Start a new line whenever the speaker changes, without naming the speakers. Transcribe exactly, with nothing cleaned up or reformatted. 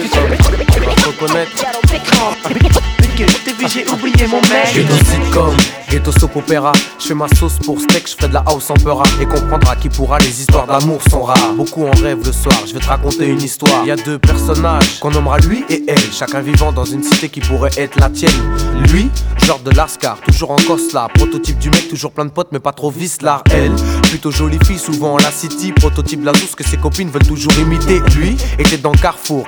va te reconnaître.
J'ai oublié mon mec.
Ghetto sitcom, ghetto soap opéra. Je fais ma sauce pour steak, je fais de la house en peura. Et comprendra qui pourra, les histoires d'amour sont rares. Beaucoup en rêvent le soir, je vais te raconter une histoire. Il y a deux personnages qu'on nommera lui et elle. Chacun vivant dans une cité qui pourrait être la tienne. Lui, genre de Lascar, toujours en costard. Prototype du mec, toujours plein de potes mais pas trop vicelard. Elle, plutôt jolie fille, souvent en la city. Prototype de la douce que ses copines veulent toujours imiter. Lui, était dans Carrefour,